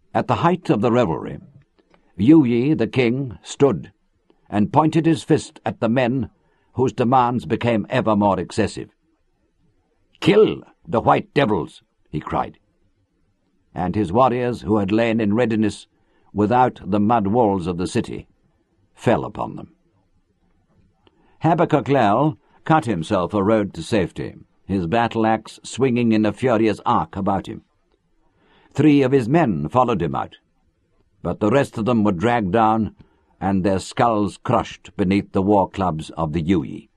At the height of the revelry, Yu Yi the king stood and pointed his fist at the men whose demands became ever more excessive. "Kill the white devils!" he cried. And his warriors, who had lain in readiness without the mud walls of the city, fell upon them. Habakkuk Lel cut himself a road to safety, his battle-axe swinging in a furious arc about him. 3 of his men followed him out, but the rest of them were dragged down and their skulls crushed beneath the war clubs of the Yu Yi.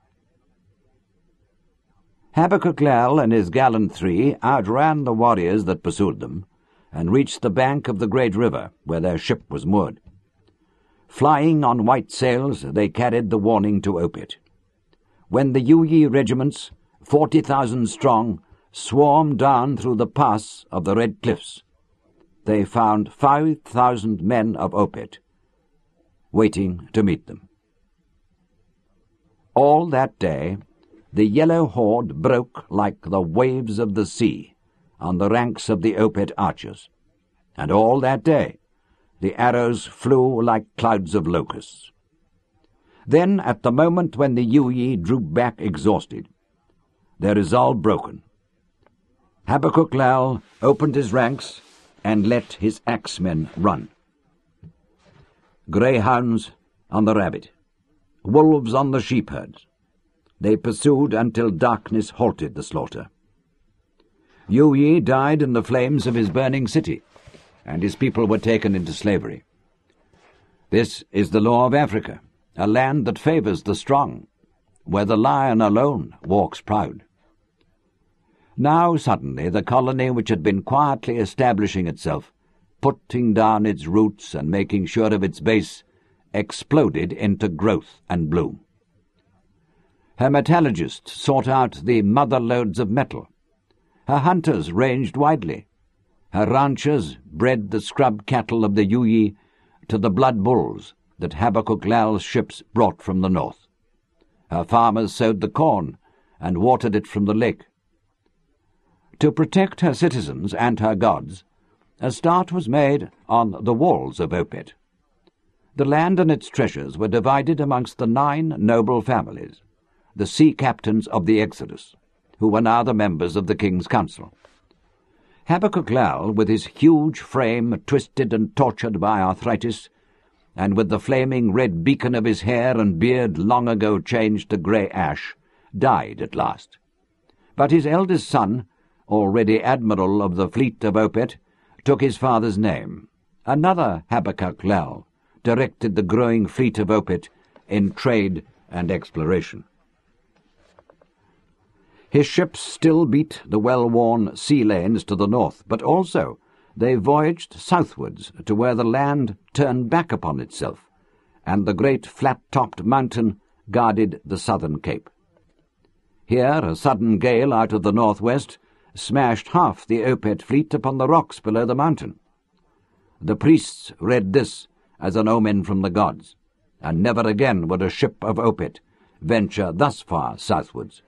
Habakkuk Lel and his gallant 3 outran the warriors that pursued them and reached the bank of the great river where their ship was moored. Flying on white sails, they carried the warning to Opit. When the Yu Yi regiments, 40,000 strong, swarmed down through the pass of the Red Cliffs, they found 5,000 men of Opit waiting to meet them. All that day, the yellow horde broke like the waves of the sea on the ranks of the Opit archers, and all that day the arrows flew like clouds of locusts. Then, at the moment when the Yu Yi drew back exhausted, their resolve broken, Habakkuk Lel opened his ranks and let his axemen run. Greyhounds on the rabbit, wolves on the sheepherds, they pursued until darkness halted the slaughter. Yu Yi died in the flames of his burning city, and his people were taken into slavery. This is the law of Africa, a land that favors the strong, where the lion alone walks proud. Now suddenly the colony which had been quietly establishing itself, putting down its roots and making sure of its base, exploded into growth and bloom. Her metallurgists sought out the mother lodes of metal. Her hunters ranged widely. Her ranchers bred the scrub cattle of the Yu Yi to the blood bulls that Habakkuk Lel's ships brought from the north. Her farmers sowed the corn and watered it from the lake. To protect her citizens and her gods, a start was made on the walls of Opit. The land and its treasures were divided amongst the 9 noble families, the sea captains of the Exodus, who were now the members of the king's council. Habakkuk Lel, with his huge frame twisted and tortured by arthritis, and with the flaming red beacon of his hair and beard long ago changed to grey ash, died at last. But his eldest son, already admiral of the fleet of Opit, took his father's name. Another Habakkuk Lel directed the growing fleet of Opit in trade and exploration. His ships still beat the well-worn sea lanes to the north, but also they voyaged southwards to where the land turned back upon itself, and the great flat-topped mountain guarded the southern cape. Here a sudden gale out of the northwest smashed half the Opit fleet upon the rocks below the mountain. The priests read this as an omen from the gods, and never again would a ship of Opit venture thus far southwards.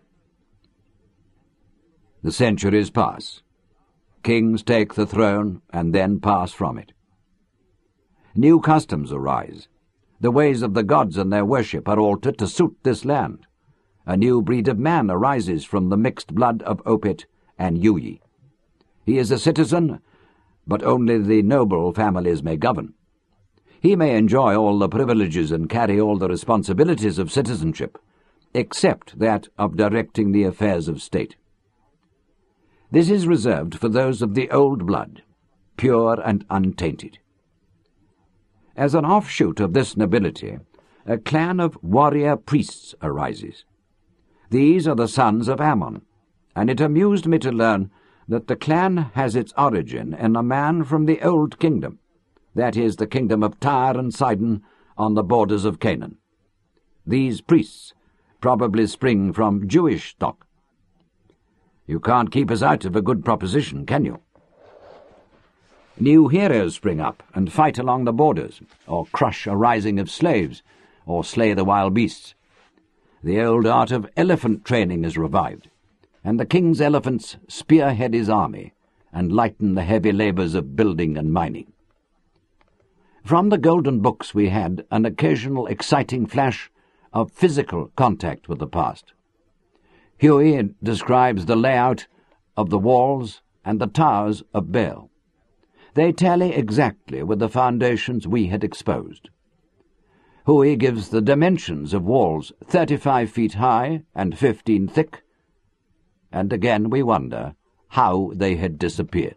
The centuries pass. Kings take the throne and then pass from it. New customs arise. The ways of the gods and their worship are altered to suit this land. A new breed of man arises from the mixed blood of Opit and Yu Yi. He is a citizen, but only the noble families may govern. He may enjoy all the privileges and carry all the responsibilities of citizenship, except that of directing the affairs of state. This is reserved for those of the old blood, pure and untainted. As an offshoot of this nobility, a clan of warrior priests arises. These are the sons of Ammon, and it amused me to learn that the clan has its origin in a man from the Old Kingdom, that is, the kingdom of Tyre and Sidon on the borders of Canaan. These priests probably spring from Jewish stock. You can't keep us out of a good proposition, can you? New heroes spring up and fight along the borders, or crush a rising of slaves, or slay the wild beasts. The old art of elephant training is revived, and the king's elephants spearhead his army and lighten the heavy labours of building and mining. From the golden books we had an occasional exciting flash of physical contact with the past. Huey describes the layout of the walls and the towers of Baal. They tally exactly with the foundations we had exposed. Huey gives the dimensions of walls 35 feet high and 15 thick, and again we wonder how they had disappeared.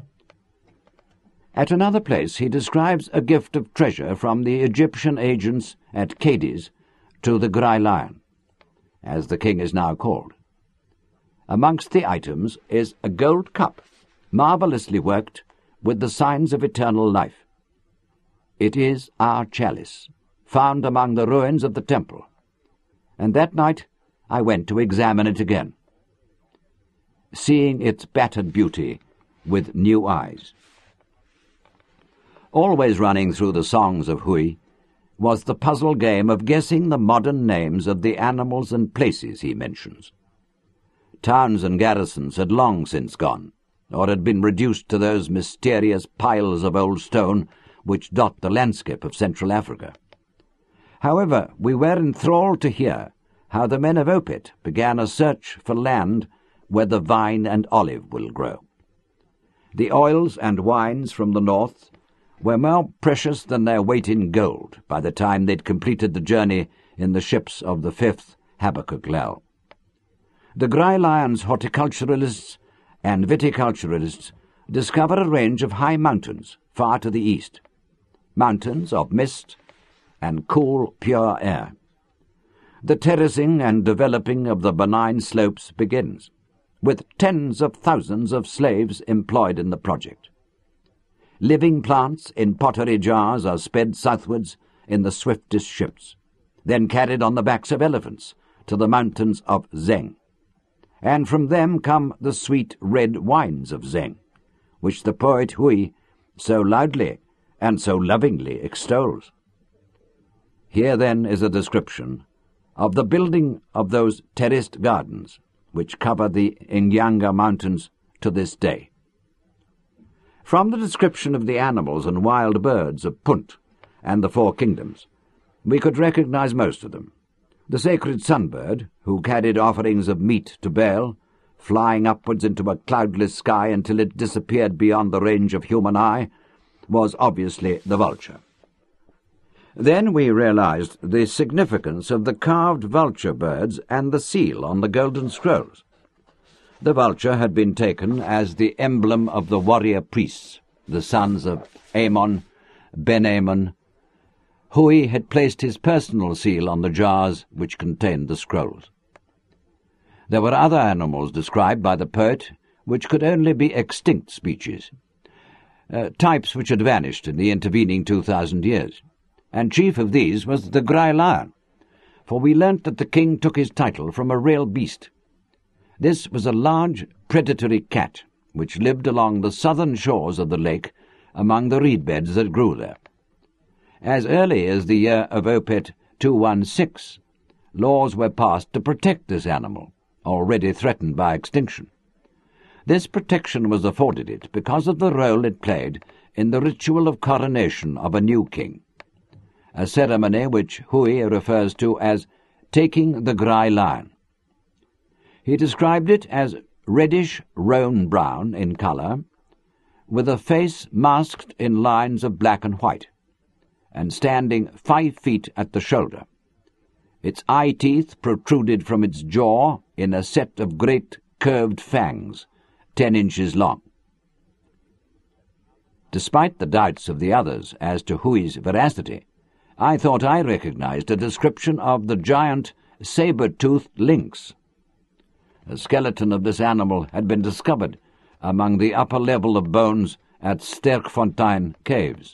At another place he describes a gift of treasure from the Egyptian agents at Cadiz to the Grey Lion, as the king is now called. Amongst the items is a gold cup, marvellously worked with the signs of eternal life. It is our chalice, found among the ruins of the temple, and that night I went to examine it again, seeing its battered beauty with new eyes. Always running through the songs of Huey was the puzzle game of guessing the modern names of the animals and places he mentions. Towns and garrisons had long since gone, or had been reduced to those mysterious piles of old stone which dot the landscape of Central Africa. However, we were enthralled to hear how the men of Opet began a search for land where the vine and olive will grow. The oils and wines from the north were more precious than their weight in gold by the time they'd completed the journey in the ships of the 5th Habakkuk Lel. The Grey Lion's horticulturalists and viticulturalists discover a range of high mountains far to the east, mountains of mist and cool, pure air. The terracing and developing of the benign slopes begins, with tens of thousands of slaves employed in the project. Living plants in pottery jars are sped southwards in the swiftest ships, then carried on the backs of elephants to the mountains of Zeng. And from them come the sweet red wines of Zeng, which the poet Huey so loudly and so lovingly extols. Here, then, is a description of the building of those terraced gardens which cover the Nyanga Mountains to this day. From the description of the animals and wild birds of Punt and the Four Kingdoms, we could recognize most of them. The sacred sunbird, who carried offerings of meat to Baal, flying upwards into a cloudless sky until it disappeared beyond the range of human eye, was obviously the vulture. Then we realized the significance of the carved vulture birds and the seal on the golden scrolls. The vulture had been taken as the emblem of the warrior priests, the sons of Amon, Ben-Amon. Huey had placed his personal seal on the jars which contained the scrolls. There were other animals described by the poet which could only be extinct species, types which had vanished in the intervening 2,000 years, and chief of these was the Grey Lion, for we learnt that the king took his title from a real beast. This was a large predatory cat which lived along the southern shores of the lake among the reed beds that grew there. As early as the year of Opet 216, laws were passed to protect this animal, already threatened by extinction. This protection was afforded it because of the role it played in the ritual of coronation of a new king, a ceremony which Huey refers to as taking the Grey Lion. He described it as reddish roan-brown in colour, with a face masked in lines of black and white, and standing 5 feet at the shoulder. Its eye-teeth protruded from its jaw in a set of great curved fangs, 10 inches long. Despite the doubts of the others as to Huey's veracity, I thought I recognized a description of the giant saber-toothed lynx. A skeleton of this animal had been discovered among the upper level of bones at Sterkfontein Caves.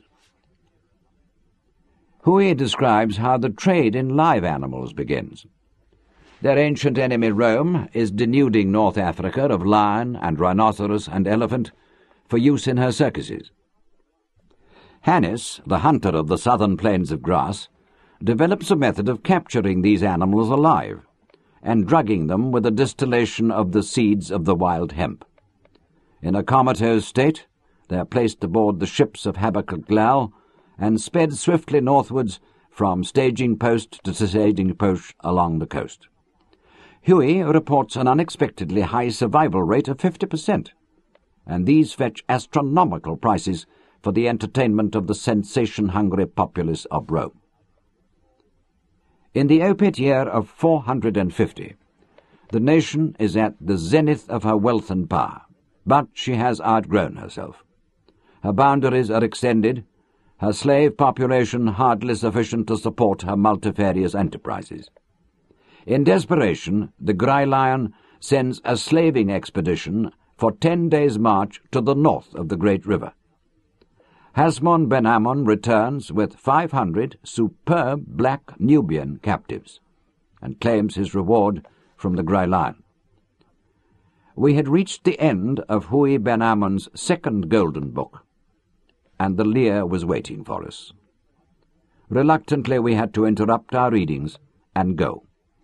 Huey describes how the trade in live animals begins. Their ancient enemy Rome is denuding North Africa of lion and rhinoceros and elephant for use in her circuses. Hannis, the hunter of the southern plains of grass, develops a method of capturing these animals alive and drugging them with a distillation of the seeds of the wild hemp. In a comatose state, they are placed aboard the ships of Habakkuk Lal and sped swiftly northwards from staging post to staging post along the coast. Huey reports an unexpectedly high survival rate of 50%, and these fetch astronomical prices for the entertainment of the sensation-hungry populace of Rome. In the opiate year of 450, the nation is at the zenith of her wealth and power, but she has outgrown herself. Her boundaries are extended, her slave population hardly sufficient to support her multifarious enterprises. In desperation, the Grey Lion sends a slaving expedition for 10 days' march to the north of the great river. Hasmon ben Ammon returns with 500 superb black Nubian captives and claims his reward from the Grey Lion. We had reached the end of Huey ben Ammon's second golden book, and the Lear was waiting for us. Reluctantly we had to interrupt our readings and go.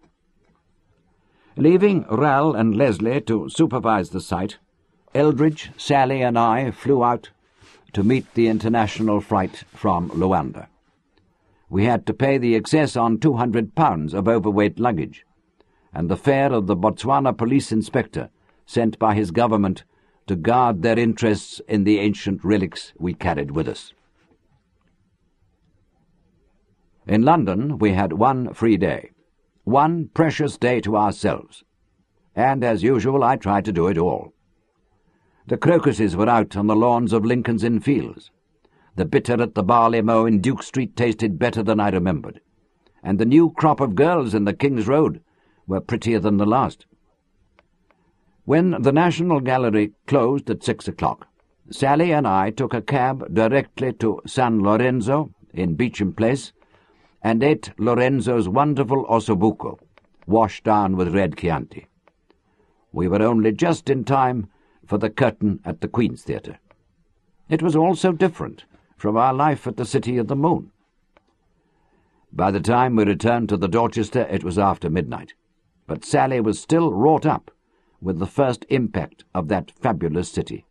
Leaving Ral and Leslie to supervise the site, Eldridge, Sally and I flew out to meet the international flight from Luanda. We had to pay the excess on £200 of overweight luggage, and the fare of the Botswana police inspector sent by his government to guard their interests in the ancient relics we carried with us. In London we had one free day, one precious day to ourselves, and as usual I tried to do it all. The crocuses were out on the lawns of Lincoln's Inn Fields. The bitter at the barley mow in Duke Street tasted better than I remembered, and the new crop of girls in the King's Road were prettier than the last. When the National Gallery closed at 6 o'clock, Sally and I took a cab directly to San Lorenzo in Beecham Place and ate Lorenzo's wonderful ossobuco, washed down with red Chianti. We were only just in time for the curtain at the Queen's Theatre. It was all so different from our life at the City of the Moon. By the time we returned to the Dorchester, it was after midnight, but Sally was still wrought up with the first impact of that fabulous city.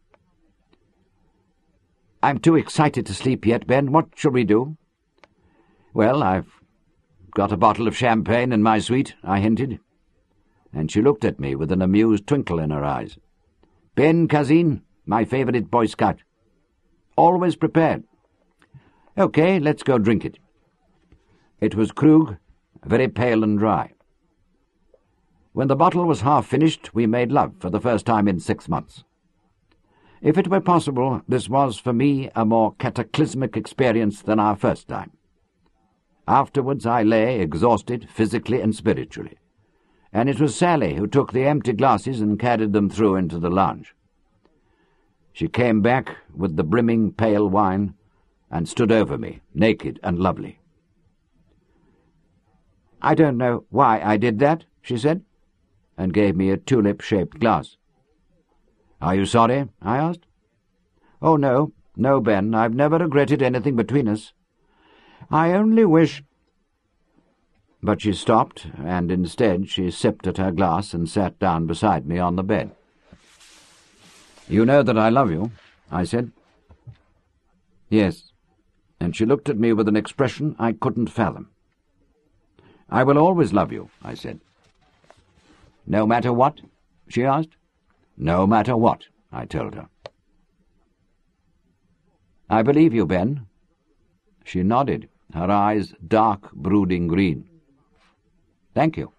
"I'm too excited to sleep yet, Ben. What shall we do?" "Well, I've got a bottle of champagne in my suite," I hinted, and she looked at me with an amused twinkle in her eyes. "Ben Kazin, my favourite Boy Scout. Always prepared." "Okay, let's go drink it." It was Krug, very pale and dry. When the bottle was half finished, we made love for the first time in 6 months. If it were possible, this was for me a more cataclysmic experience than our first time. Afterwards I lay exhausted physically and spiritually, and it was Sally who took the empty glasses and carried them through into the lounge. She came back with the brimming pale wine and stood over me, naked and lovely. "I don't know why I did that," she said, and gave me a tulip-shaped glass. "Are you sorry?" I asked. "Oh, no, Ben, I've never regretted anything between us. I only wish—" But she stopped, and instead she sipped at her glass and sat down beside me on the bed. "You know that I love you," I said. "Yes," and she looked at me with an expression I couldn't fathom. "I will always love you," I said. "No matter what?" she asked. "No matter what," I told her. "I believe you, Ben." She nodded, her eyes dark, brooding green. "Thank you."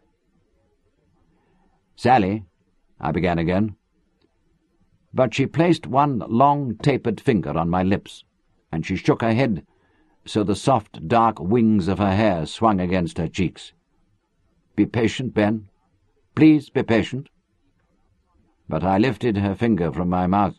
"Sally," I began again. But she placed one long, tapered finger on my lips, and she shook her head so the soft, dark wings of her hair swung against her cheeks. "Be patient, Ben. Please be patient." But I lifted her finger from my mouth.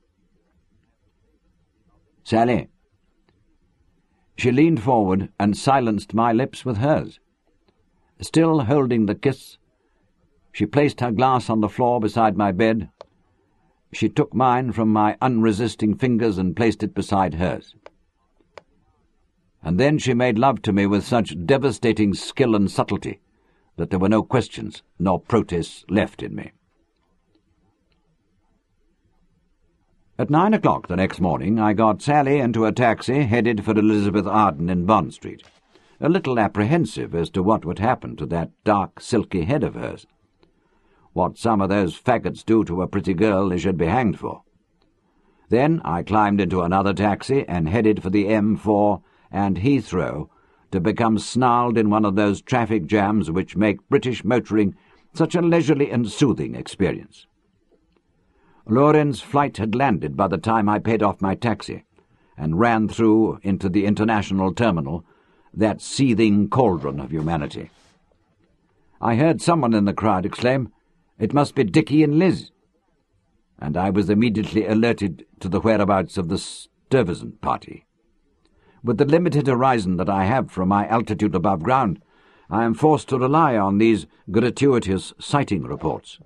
"Sally." She leaned forward and silenced my lips with hers. Still holding the kiss, she placed her glass on the floor beside my bed. She took mine from my unresisting fingers and placed it beside hers. And then she made love to me with such devastating skill and subtlety that there were no questions nor protests left in me. At 9 o'clock the next morning I got Sally into a taxi headed for Elizabeth Arden in Bond Street, a little apprehensive as to what would happen to that dark, silky head of hers. What some of those faggots do to a pretty girl they should be hanged for. Then I climbed into another taxi and headed for the M4 and Heathrow to become snarled in one of those traffic jams which make British motoring such a leisurely and soothing experience. Loren's flight had landed by the time I paid off my taxi and ran through into the international terminal, that seething cauldron of humanity. I heard someone in the crowd exclaim, "It must be Dickie and Liz," and I was immediately alerted to the whereabouts of the Stuyvesant party. With the limited horizon that I have from my altitude above ground, I am forced to rely on these gratuitous sighting reports.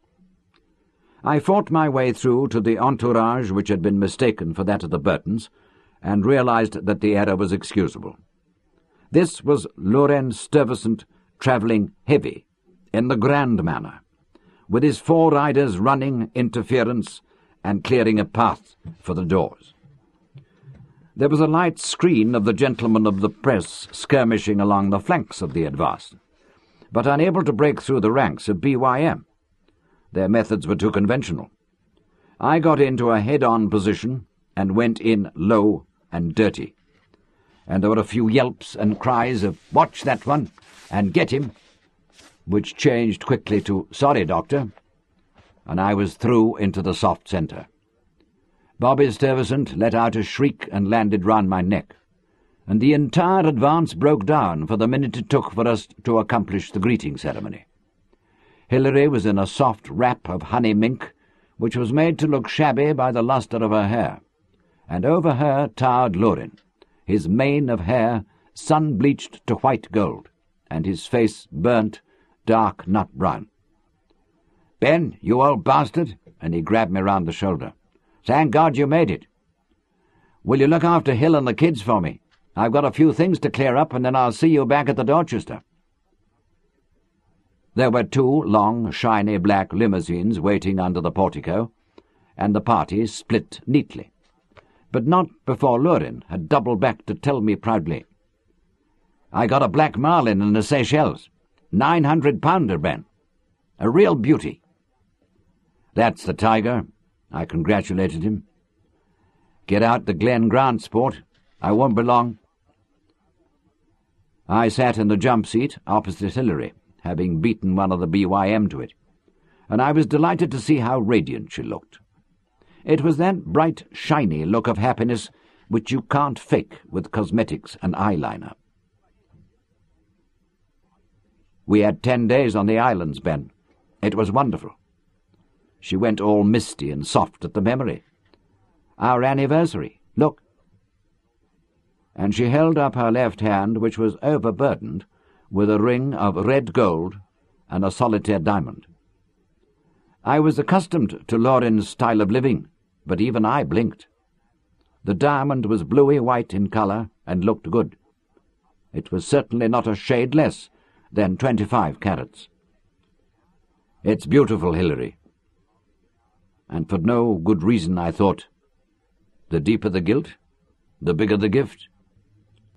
I fought my way through to the entourage which had been mistaken for that of the Burtons, and realized that the error was excusable. This was Loren Stuyvesant travelling heavy, in the grand manner, with his 4 riders running interference and clearing a path for the doors. There was a light screen of the gentlemen of the press skirmishing along the flanks of the advance, but unable to break through the ranks of BYM. Their methods were too conventional. I got into a head-on position and went in low and dirty, and there were a few yelps and cries of "Watch that one!" and "Get him!" which changed quickly to "Sorry, Doctor," and I was through into the soft centre. Bobby Stuyvesant let out a shriek and landed round my neck, and the entire advance broke down for the minute it took for us to accomplish the greeting ceremony. Hilary was in a soft wrap of honey mink, which was made to look shabby by the lustre of her hair, and over her towered Loren, his mane of hair sun-bleached to white gold, and his face burnt, dark nut brown. "Ben, you old bastard," and he grabbed me round the shoulder. "Thank God you made it. Will you look after Hill and the kids for me? I've got a few things to clear up, and then I'll see you back at the Dorchester." There were 2 long, shiny black limousines waiting under the portico, and the party split neatly, but not before Loren had doubled back to tell me proudly, "I got a black marlin in the Seychelles, 900-pounder, Ben. A real beauty." "That's the tiger," I congratulated him. "Get out the Glen Grant sport. I won't be long." I sat in the jump seat opposite Hilary, having beaten one of the BYM to it, and I was delighted to see how radiant she looked. It was that bright, shiny look of happiness which you can't fake with cosmetics and eyeliner. We had 10 days on the islands, Ben. It was wonderful. She went all misty and soft at the memory. "Our anniversary, look." And she held up her left hand, which was overburdened with a ring of red gold and a solitaire diamond. I was accustomed to Loren's style of living, but even I blinked. The diamond was bluey white in colour and looked good. It was certainly not a shade less than 25 carats. "It's beautiful, Hilary." And for no good reason, I thought. The deeper the guilt, the bigger the gift.